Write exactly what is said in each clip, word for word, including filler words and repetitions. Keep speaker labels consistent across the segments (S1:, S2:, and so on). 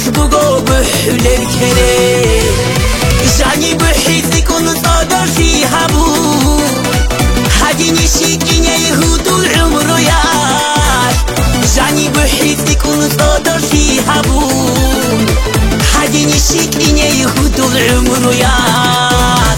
S1: بگو بحلم کره جانی بحیزی کن صادرشی هبو هدی نشیکینه یهود العمر یار جانی بحیزی کن صادرشی هبو هدی نشیکینه یهود العمر یار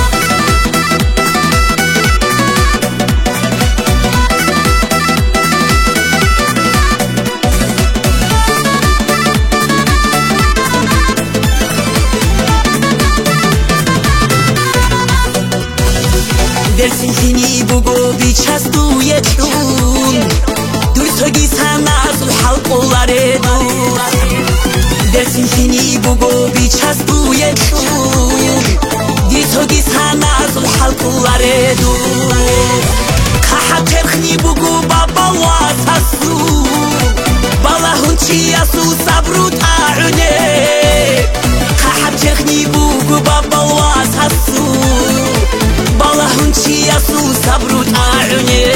S1: dersin seni bugu bir çastu yetun Duysogi sana azul halkolar edu dersin seni bugu bir çastu yetun Duysogi sana azul halkolar edu Kaha terkhni bugu baba wasasu Balahun chiyasu sabru ta'une Kaha terkhni bugu baba wasasu Balahun chiyasu sabru ta'une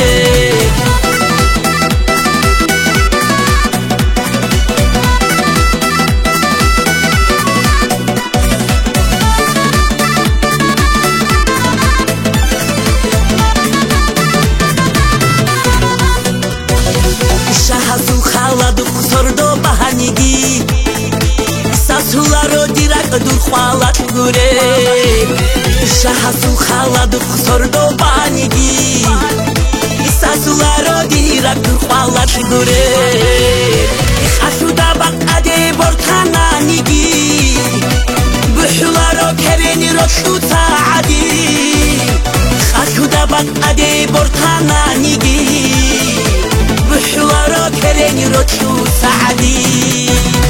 S1: Shahasu khaladu sordo bahanigi Sasularo dirak dur khwalat gure Shahasu khaladu sordo bahanigi Sasularo dirak dur khwalat gure Khashuda bak ade bortananigi Buhlaro kereni roshu taadi Khashuda bak ade bortananigi بحوارا کرنی رو تو سعدی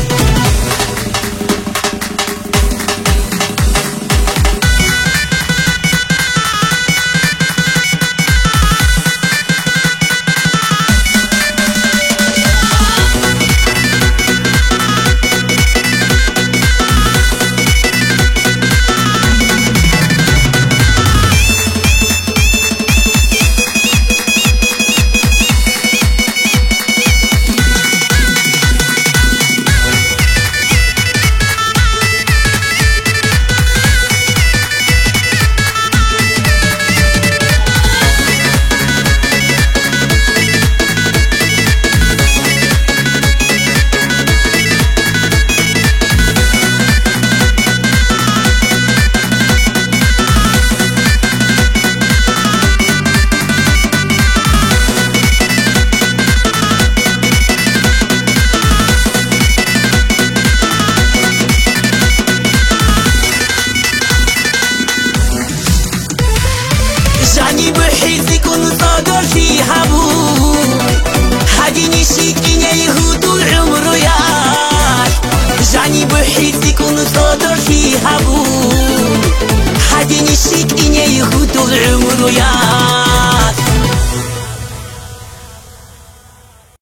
S1: جانی بحیزی کن صادرشی هبو هدی نشیکینه یهود العمر یار جانی بحیزی کن صادرشی هبو هدی نشیکینه یهود العمر یار